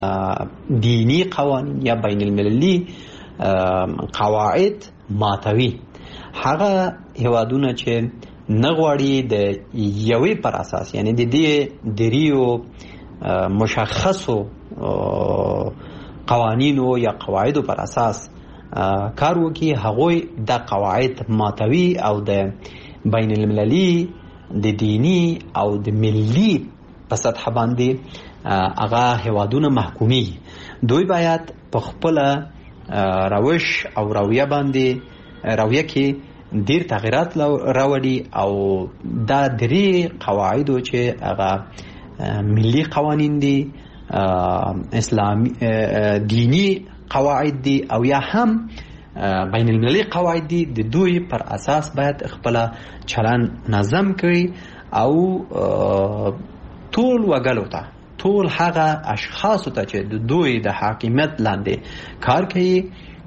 دینی قوانین یا بین المللي قواعد ماتوي. هغه هیوادونه چې نه غواړي د یوې پر اساس، یعنی د دې دریو مشخصو قوانینو یا قواعدو پر اساس کار وکړي، هغوی د قواعد ماتوي او د بین المللي د دینی او د ملي په سطح باندې هغه هیوادونه محکومي. دوی باید په خپل روش او رویه کې ډیر تغیرات راوړي او دا درې قواعدو چې هغه ملي قوانین دي، اسلامي دینی قواعد دي او یا هم بین المللي قواعد دي، د دوی پر اساس باید خپل چلن نظم کړي او ټول وګړو ته، ټول هغه اشخاصو ته چې د دوی د حاکمیت لاندې کار کوي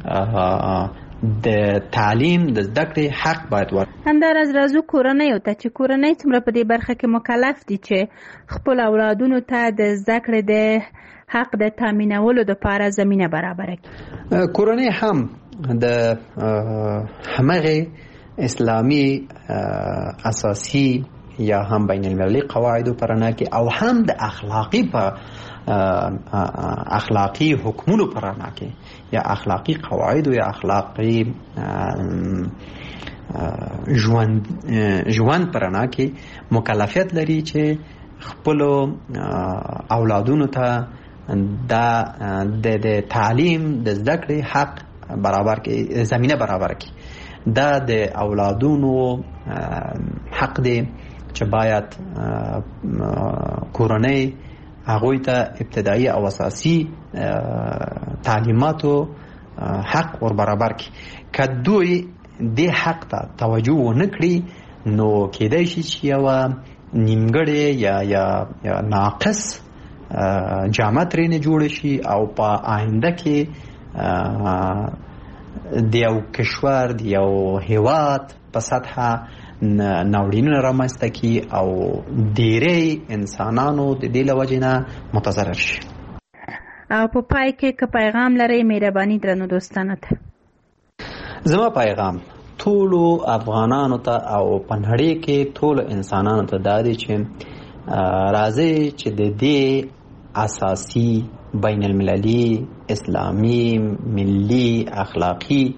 د تعلیم د زده کړې حق باید ورکړي. همداراز راځو کورنیو ته چې کورنۍ څومره په دې برخه کې مکلف دي چې خپل اولادونو ته د زده کړې د حق د تامینولو لپاره زمینه برابره کړي. کورنۍ هم د همغه اسلامي اساسي یا هم بین المللي قواعدو پرانا کې او هم د اخلاقی حکمونو پرانا کې یا اخلاقی قواعدو یا اخلاقی ژوند پرانا کې مکلفیت لري چې خپل اولادونو ته د تعلیم د زده کړې حق برابر کې، زمینه برابر کې. دا د اولادونو حق دی چې باید کورنۍ هغوی ته ابتدایي او اساسي تعلیماتو حق ور برابر کړي. که دوی دې حق ته توجه ونه کړي نو کېدای شي چې یوه نیمګړې یا ناقص جامه ترېنه جوړه شي او په آینده کې د یو کشور د یو هیواد په سطحه ناورینونه رامنځته کړي او ډېری انسانانو د دې له وجې نه متضرر شي. او په پای کې که پیغام لرئ مهرباني درنو دوستانو ته. زما پیغام ټولو افغانانو ته او په نړۍ کې ټولو انسانانو ته دا دی چې راځي چې د دې اساسي بین المللي اسلامي ملي اخلاقی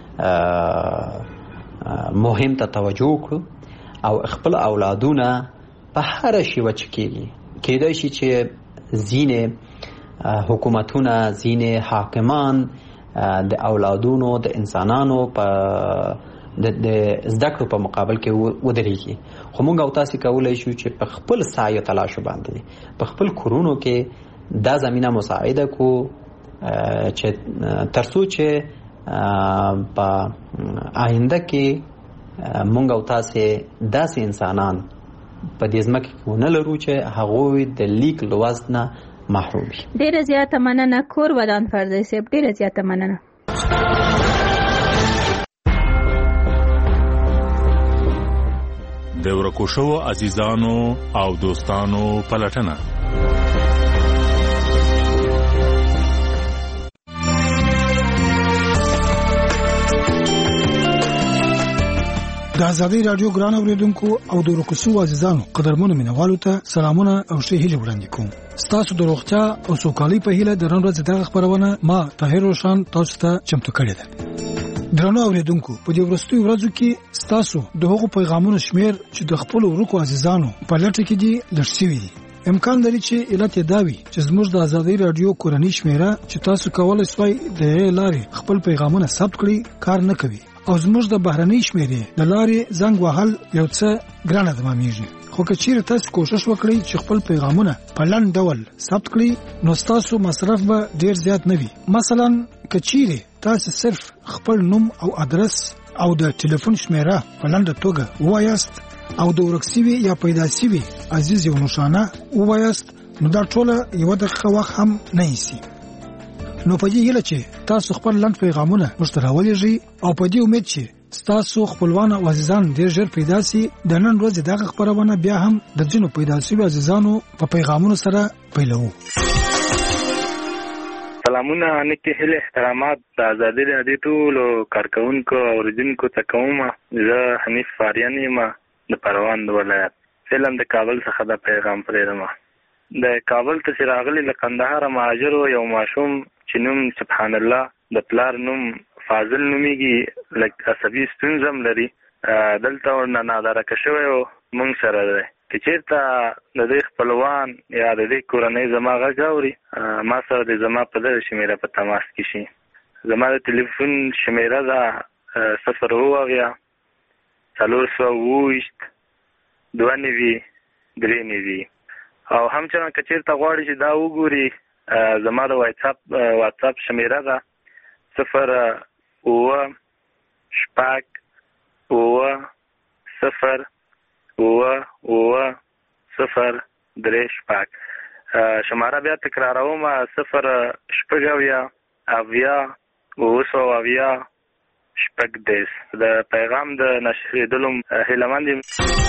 مهم ته توجه وکړو او خپل اولادونه په هر شیوه چې کېدای شي چې ځینې حکومتونه، ځینې حاکمان د اولادونو د انسانانو په د زده کړو په مقابل کې ودرېږي. خو موږ او تاسې کولی شو چې په خپل سعی او تلاشو باندې په خپل کورونو کې دا زمینه مساعده کو چې تر څو چې په آینده کې مونږ او تاسې داسې انسانان په دې ځمکه کې ونه لرو چې هغوی د لیک لوست نه محروم وي. ډېره زیاته مننه کور ودان فرزی صاحب، ډېره زیاته مننه. د ورکو شوو عزیزانو او دوستانو پلټنه. د آزادۍ رادیو ګران اوریدونکو او د ورکو شوو عزیزانو قدرمنو مینوالو ته سلامونه او ښې هیلې وړاندې کوم. ستاسو د روغتیا او سوکالۍ په هیله د نن ورځې دغه خپرونه ما طاهر روشن تاسو ته چمتو کړې ده. درنو اوریدونکو، په دې وروستیو ورځو کې ستاسو د هغو پیغامونو شمیر چې د خپل ورکو عزیزانو په لټه کې دي لږ شوي دي. امکان لري چې علت یې دا وي چې زموږ د آزادۍ رادیو کورنۍ شمیره چې تاسو کولی شئ د لارې خپل پیغامونه ثبت کړئ کار نه کوي او زموږ د بهرنۍ شمیرې د لارې زنګ وهل یو څه ګرانه تمامېږي. خو که چیرې تاسو کوشش وکړئ چې خپل پیغامونه په لنډ ډول ثبت کړئ نو ستاسو مصرف به ډیر زیات نه وي. مثلا که چیرې تاسو صرف خپل نوم او ادرس او د ټلیفون شمیره په لنډه توګه ووایاست او د ورک شوي یا پیدا شوي عزیز یو نشانه ووایاست نو دا ټوله یوه دقیقه وخت هم نه نیسي. نو په دې هیله چې تاسو خپل لنډ پیغامونه موږ ته راولېږئ او په دې امید چې ستاسو خپلوان او عزیزان ډېر ژر پیدا سي، د نن ورځې دغه خپرونه بیا هم د ځینو پیدا شوي عزیزانو په پیغامونو سره پیلوو. سلامونه نیکې هیلې احترامات د ازادي راډیو ټولو کارکوونکو او اوریدونکو ته کوم. زه حنیف فاریان یم د پروان د ولایت. فعلا د کابل څخه د پیغام پرېږدم. د کابل ته چې راغلي له قندهار مهاجر یو ماشوم چې نوم سبحان الله د پلار نوم فاضل نومیږي، لږ عصبي ستونزه هم لري. دلته ورنه نادرکه شوی و موږ سره دی. که چېرته د دې خپلوان یا د دې کورنۍ زما غږ اوري، ما سره د زما په دغه شمېره په تماس کې شي. زما د تلیفون شمېره ده 0 427 293. او همچنان که چېرته غواړي چې دا وګوري، زما د واتساپ شمېره ده 0 7 0 0 3 شماره بیا تکراروم 0 6 د پیغام د نشریدلو هیلهمند یم.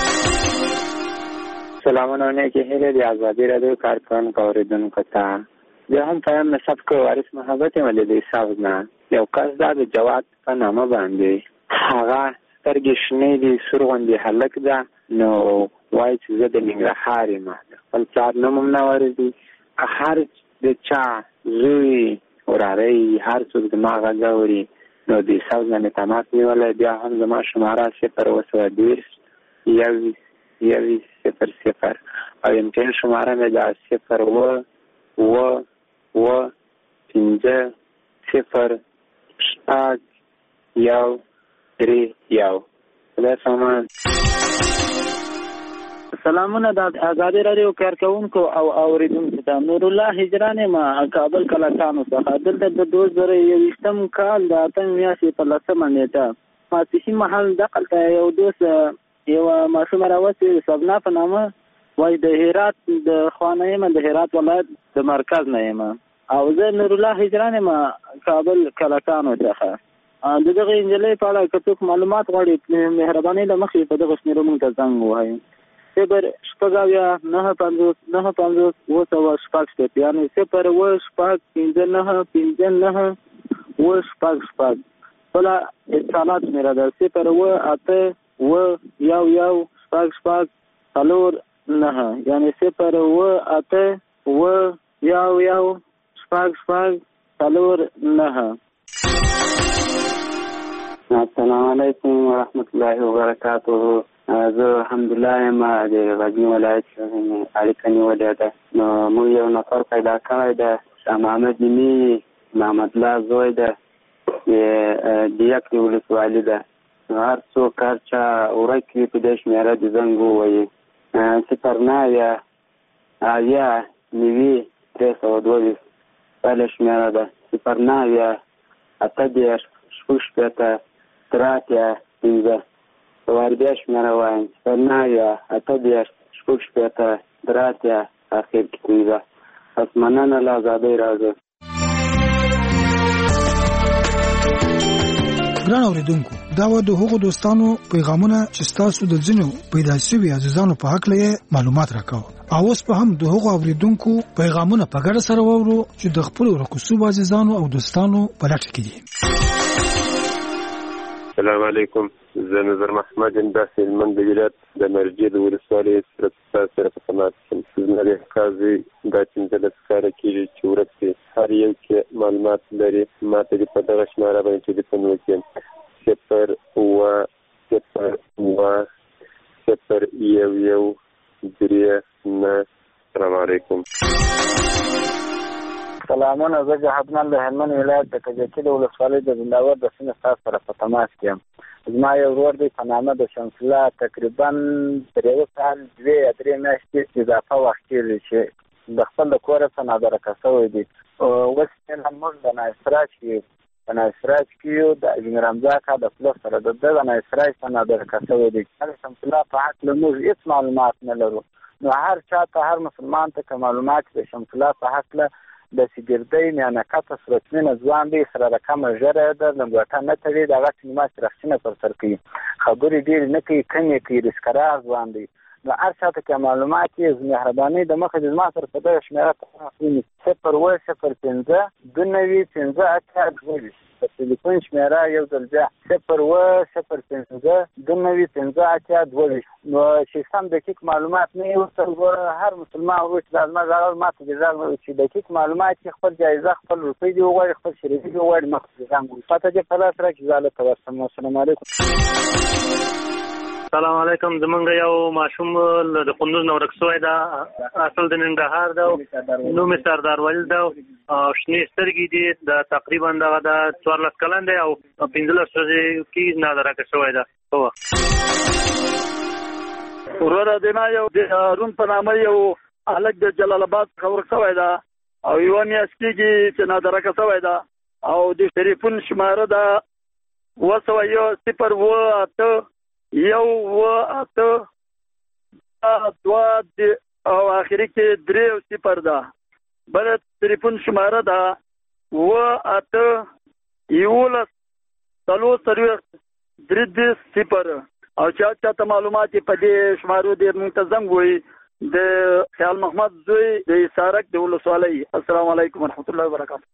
سلامونه نیکې هیلې د ازادي راډیو کارکوونکو اوریدونکو ته. زه هم پیام نصب کو وارث محبت یم له دې ساوز نه. یو کس دا د جواد په نامه باندې هغه سترګې شنې دي، سور غوندې هلک ده، نو وایي چې زه د ننګرهار یم. خپل پلار نوم هم نه ورځي. که هر د چا زوی وراره هر څوک زما غږ اوري نو د ساوز نه مې تماس نیولی. بیا هم زما شماره 0 20 00 او امتحان شماره مې دا 0 5 0 1 3. خدای سامان. سلامونه د ازادي راډیو کارکوونکو او اوریدونکو ته. نور الله هجران ما کابل کلاکانو څخه. دلته د 2021 کال د 8 میاشتې په 10 نیټه ماسپښین مهال دقلته یو دوست یو ماشوم راوستي سبنا په نامه، وایي د هرات د خوانه یم، د هرات ولایت د مرکز نه یم، او زه نور الله هجران ما کابل کلاکانو څخه. د دغه انجلۍ په اړه که څوک معلومات غواړي، مهرباني له مخې په دغه شمېرو موږ ته زنګ ووهئ. 0 6 9 50 9 50 9 یعنې 0 6 5 9 5 9 9 بله اتصالات شمېره ده 0 8 1 6 4 یعنې 0 8 1 6 4 السلام علیکم ورحمت الله وبرکاته. زه الحمدلله یم د غزني ولایت اړیکه نیولې ده. نو موږ یو نفر پیدا کړی ده، شاه محمد نیمي محمد الله زوی ده، د یکې ولسوالي ده. هر څوک هر چا ورک وي په دې شمېره د زنګ ووایي 0 9 322 بله شمېره ده 0 9 8 3 واردیا شمېره وایم 0 8 3 اخر کې 15. پس مننه له ازادۍ راډیو. ګران اوریدونکو، دا و د هغو دوستانو پیغامونه چې تاسو د ځینو پیدا شوي عزیزانو په حق لې معلومات راکاو. او اوس په هم د هغو اوریدونکو پیغامونه په ګډه سره وورو چې د خپل ورکوسو عزیزانو او دوستانو په لټه کې دي. السلام علیکم. زه نظر محمد داسې هلمند ولایت د مرجې د ولسوالۍ سره په تماس یم. زما د قاضي دا 15 کاله کېږي چې ورک دی. هر یو کې معلومات لري ما ته دې په دغه شماره باندې ټلیفون وکړي 0 1 السلام علیکم. سلامونه. زه جهادمن د هلمند ولایت د کجکي د ولسوالۍ د زنداور د سیمې ستاسو سره په تماس کې یم. زما یو ورور دی په نامه د شمس الله، تقریبا تر یو کال 2 یا 3 میاشتې اضافه وخت کېږي چې د خپل د کوره څخه نادرکه شوی دی. اوس موږ د نایسراج کې یو د اجمیر حمزه کا د پلس سره د دغه نایسراج څخه نادرکه شوی دی. شمس الله په حق له موږ هېڅ معلومات نه لرو. نو هر چا ته، هر مسلمان ته که معلومات د شمس الله په حق له د سګردۍ میانکته صورتمینه ځوان دی، سره رقمه ژره ده، لنګوټه نه تړي، د هغه سینما چې رخصینه پر سر کوي، خبرې ډېرې نه کوي، کمې کوي، رسکرار ځوان دی. له هر چاته که معلومات یې مهرباني د مخه د زما سره په دغه شمېره ونیسي 0 2 5 8 2 په تلیفون شمېره یو ځل بیا 0 5 2 5 8 2 نو چې سم دقیق معلومات نه وي ورته هر مسلمان ورو چې د زما غږ ماته د زنګ چې دقیق معلومات یې خپل جایزه خپل روپۍ دی وغواړي خپل شریکي دی وغواړي مخ د زنګ پته دې په لاس راکړي زه هلته ورسم. السلام علیکم. السلام علیکم. زمونږ یو ماشوم د کندوز نه ورک شوی ده، اصل د ننګرهار ده، نوم یې سردار ولی ده او شنې سترګې دي، د تقریبا دغه د 14 کلن دی او 15 ورځې کې نادرک شوی ده. وروره دینا یو د هارون په نامه یو هلک د جلال آباد څخه ورک شوی ده او یوه میاشت کېږي چې نادرکه شوی ده او د ټلیفون شماره ده 0 او آخري کې 3 ده. بل ټلیفون شماره ده 0 او چاته معلومات په دې شمارو دې منتظم وي د خیال محمد زوی د سارک د ولسوالۍ. السلام علیکم ورحمت الله وبرکاته.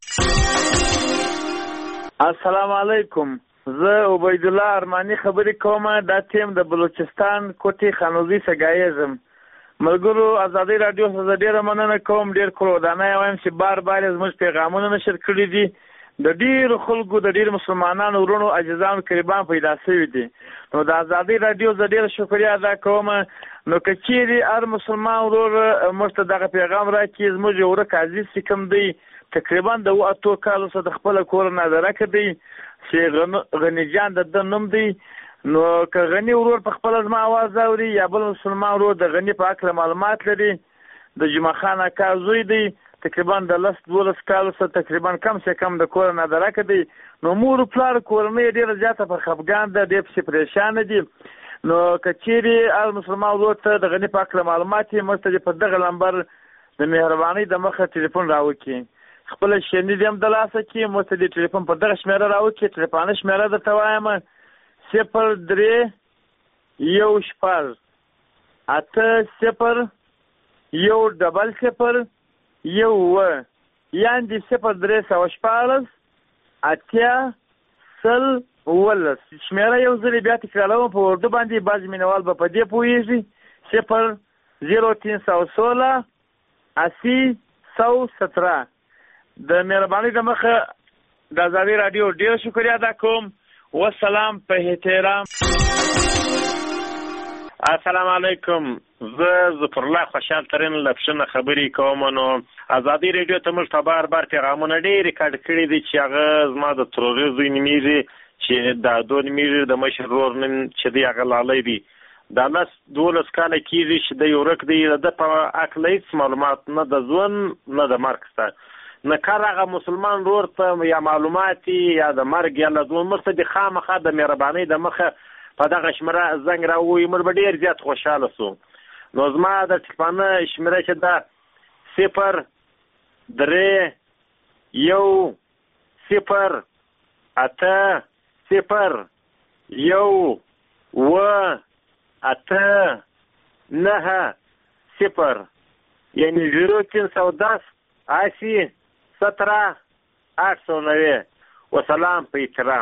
السلام علیکم. زه عبید الله ارمانی خبرې کوم. دا ټیم د بلوچستان کوټي خانوزي سګایزم. ملګرو ازادي رادیو څخه ډیره مننه کوم. ډیر کړودانه وایم چې بار زموږ پیغامونه نشر کړي دي. د ډیر خلکو د ډیر مسلمانانو ورونو عزیزانو قربان پیدا شوي دي. نو د ازادي رادیو زه ډیر شکریا ادا کوم. نو که چیرې هر مسلمان ورور موږ ته دغه پیغام راکړي زموږ یو ورک عزیز چې کوم دی تقریبا د 8 کالو څخه د خپل کور نادرکه دی چې غنی جان د نوم دی. نو که غنی ورور په خپل زما आवाज اوري یا بل مسلمان ورور د غنی په اړه معلومات لري د جمعه خان اکا زوی دی تقریبا د 12 کالو څخه تقریبا کم سے کم د کور نادرکه دی. نو مور پلار کورنۍ ډیره زیاته په خفګان ده، ډېر پریشان دي. نو که چیرې هر مسلمان ورور ته د غنی په اړه معلومات یې موږ ته په دغه نمبر د مهرباني د مخه ټلیفون راوکړي. خپل شنی دې هم د لاسه کې موږ ته د ټلیفون په دغه شمیره راوکړي. ټلیفون شمیره درته وایم 03 1 8 0 1 0 1 یعنی 03 18 شمیره یو ځل بیا تکراروم په اردو باندې بعض مینوال به په دې پوهیږي 0316 80 117. د مهرباني د مخه د ازادي رادیو ډیر شکریا ادا کوم. والسلام په احترام. السلام علیکم. زه ظفر الله خوشحال ترین لپشنه خبرې کوم. نو ازادي رادیو ته موږ ته بار پیغامونه ډېر ریکارډ کړي دي چې هغه زما د تروریزم نومیږي چې دا دوه نومیږي د مشر ورور نن چې دی هغه لالی دی. دا 12 کاله کېږي چې د یو ورک دی. د په اړه هیڅ معلومات نه د ژوند نه د مرګ شته، نه کار هغه مسلمان ورور ته یا معلومات یا د مرګ یا د ژوند مرسته د خامخا د مهرباني د مخه په دغه شمېره زنګ راووي موږ به ډېر زیات خوشحاله سو. نو زما د ټلیفون شمېره چې ده 0 3 1 0 8 0 1 8 9 0 یعنی 0310 80 17 809. وسلام په احترام.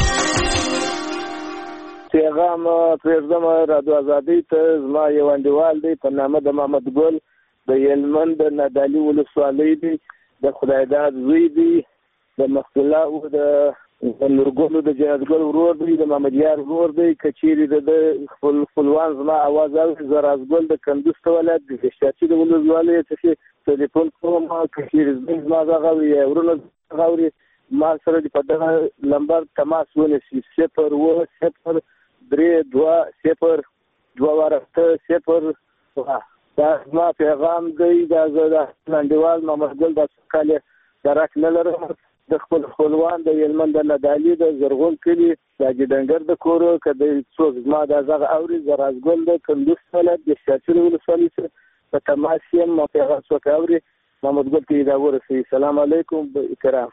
پیغام پرېږدم رادیو ازادۍ ته. زما یو انډیوال دی په نامه د محمد ګل د هلمند د نادعلي ولسوالۍ دی، د خدایداد زوی دی، د مقتله او د نورګلو د جهادګل ورور دی، د محمد یار ورور دی. که چیرې د خپلوان زما اواز اوري زه رازګل د کندوز ته ولایت د شاچي د ولسوالۍ څخه ټلیفون کوم. که چیرې زما غږ اوري یا ورونه غږ اوري ما سره په دغه نمبر تماس ونیسي 0 0 3 2 0 2 0. دا زما پیغام دی. دا زه د انډیوال محمد ګل د کاله درک نه لرم. د خپل خپلوان د هلمند د نادعلي د زرغون کلي د ګډنګر د کورو که د څوک زما دا غږ اوري زه رازګل د کندوز ولایت د شاچي ولسوالۍ سره په تماس یم. ما پیغام څوک اوري محمد ګل ته دا ورسوي. سلام علیکم کرام.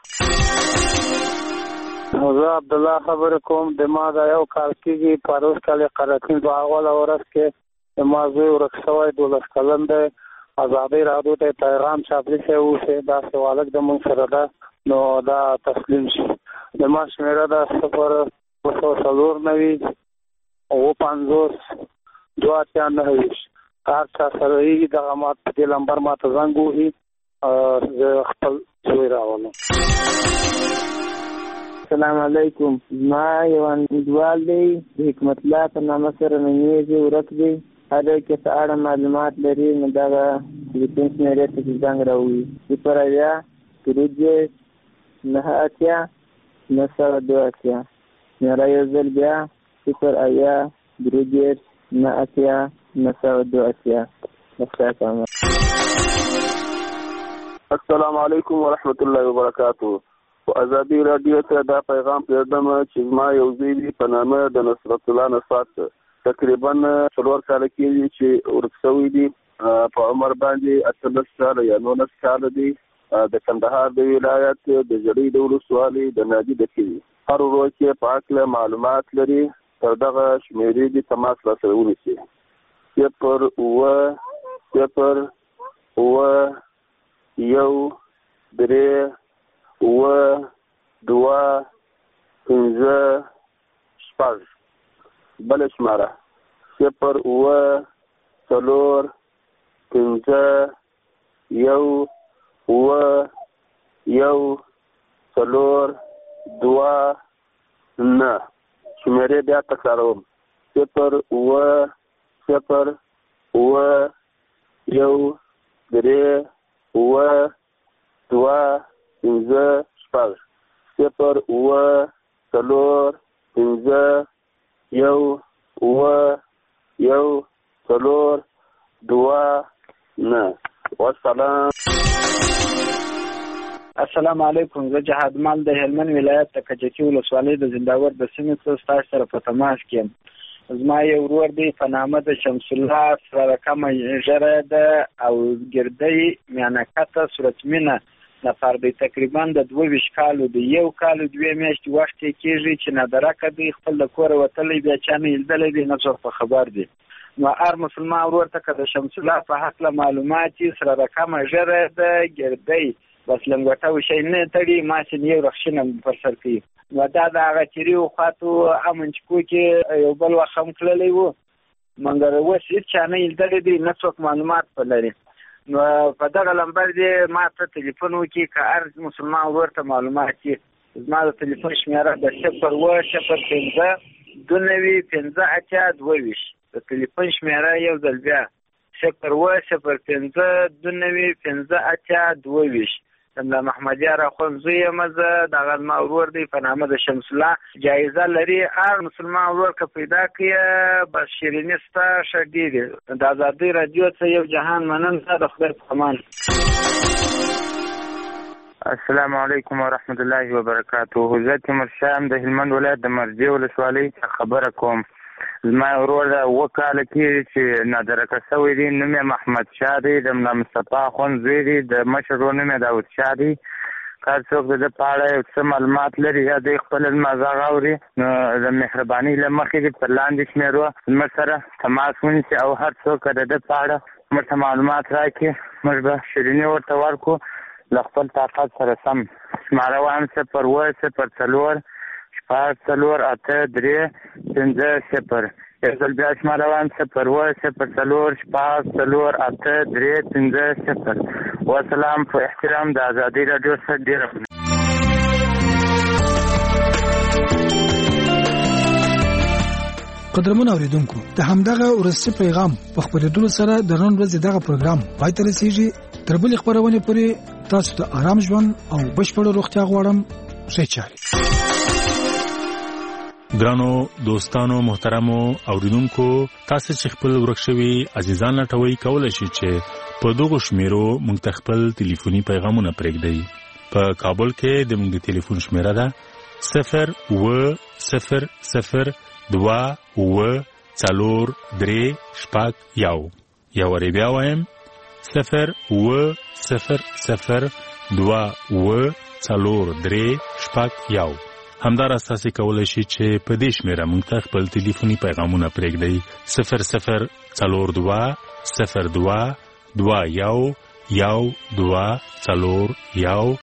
زه عبدالله خبرې کوم. د ما دا یو کال کېږي پروس کال قراتین په اوله ورځ کې د ما زوی ورک شوی 12 کلن دی. ازادۍ راډیو ته پیغام چاپلی شوی اوسې داسې والک د موږ سره ده نو دا تسلیم شي. د ما شمېره ده 0 249 289. هر چا سره یې دغه ما په دې نمبر ما ته زنګ وهي زه خپل زوی راولم. السلام علیکم. ما یو امیدوال دی د حکمت الله په نامه سره نومیږي ورک دی. هر یو کې څه اړه معلومات لري نو دغه تلیفون شمېرې ته چې زنګ راووي 0 شمېره یو ځل بیا 0 السلام علیکم ورحمت الله وبرکاتہ. ازادي رادیو ته دا پیغام پرېږدم چې ما یو زوی دی په نامه د نصرت الله نصرت تقریبا 4 کاله کېږي چې ورک شوی دی. په عمر باندې 18 کاله یا 19 کاله دی. د کندهار د ولایت د جړۍ د ولسوالۍ د نادي د کلي. هر ورځ کې په اړه معلومات لري تر دغه شمېرې دي تماس راسره ونیسي. 0 1 3 2 5 6. بل شماره 0 4 5 1 4 2 9. شمېرې بیا تکراروم 0 1 3 2 5 6. 0 4 5 1 4 2 9. والسلام. السلام علیکم. زه جهاد مال د هلمند ولایت د کجکي ولسوالۍ د زنداور د سیمې څخه ستاسو سره په تماس کې یم. زما یو ورور دی په نامه د شمس الله سره رقم ژره ده او ګردۍ میانکته صورت مینه نفر دی. تقریبا د 22 کالو دی. 1 کال 2 میاشتې وخت کېږي چې نادرکه دی خپل د کور وتلی بیا چا نه لیدلی دی نه څوک په خبر دی. نو هر مسلمان ورور ته که د شمس الله په هکله معلومات سره رقم ژره ده ګردۍ بس لنګوټه وشي نه تړي ماشین یو رخصینه پر سر کوي. نو دا د هغه چیرې خواته امنچکو کې یو بل وخت هم تللی و مګر اوس هېڅ چا نه لیدلی دی نه څوک معلومات په لري. نو په دغه نمبر دی ما ته تلیفون وکړي که هر مسلمان ورور ته معلومات وي. زما د تلیفون شمېره د 0 5 2 د تلیفون شمېره یو ځل بیا 0 5 2 د محمد یار اخوند زوی یم زه. دغه زما ورور دی په نامه د شمس الله. جایزه لري هر مسلمان ورور که پیدا کړي بس شیریني ستا ښه ډېرې. د ازادۍ راډیو څخه یو جهان مننه د خدای په امان. السلام علیکم ورحمت الله وبرکاتہ. زه تیمورشاه یم د هلمند ولایت د مرجې ولسوالۍ څخه خبره کوم. زما ورور 7 کاله کېږي چې نادرکه شوی دی. نوم یې محمد شاه دی. د ملا مصطفی اخوند زوی دی. د مشر ورور نوم یې داود شاه دی. که هر څوک د ده په اړه یو څه معلومات لري یا دوی خپله زما غږ اوري نو د مهربانۍ له مخې دې پر لاندې شمېرو زموږ سره تماس ونیسي او هر څوک که د ده په اړه موږ ته معلومات راکړي موږ به شیریني ورته ورکړو له خپل طاقت سره سم. شماره وایم 0 4 4 8 3 5 0. یو ځل بیا شماره وایم 0 4 4 8 3 5 0. وسلام. په احترام د ازادۍ راډیو سره ډېره قدرمن اوریدونکو د همدغه ورسته پیغام په خبرېدلو سره د نن ورځې دغه پروګرام پای ته رسیږي. تر بلې خبرونې پورې تاسو ته آرام ژوند او بشپړ روغتیا غواړم. ښه چارې. ګرانو دوستانو محترمو اوریدونکو تاسو چې خپل ورک شوي عزیزان لټوي کولای شئ چې په دغه شمیرو موږ ته خپل ټلیفوني پیغامونه پرېږدئ. په کابل کې د موږ د ټلیفون شمیره ده 020002431. یو ری بیا وایم 020002431. همداراز تاسو کولای شئ چې په دې شمیره موږ ته خپل ټلیفوني پیغامونه پرېږدئ 0042 02 21 12 41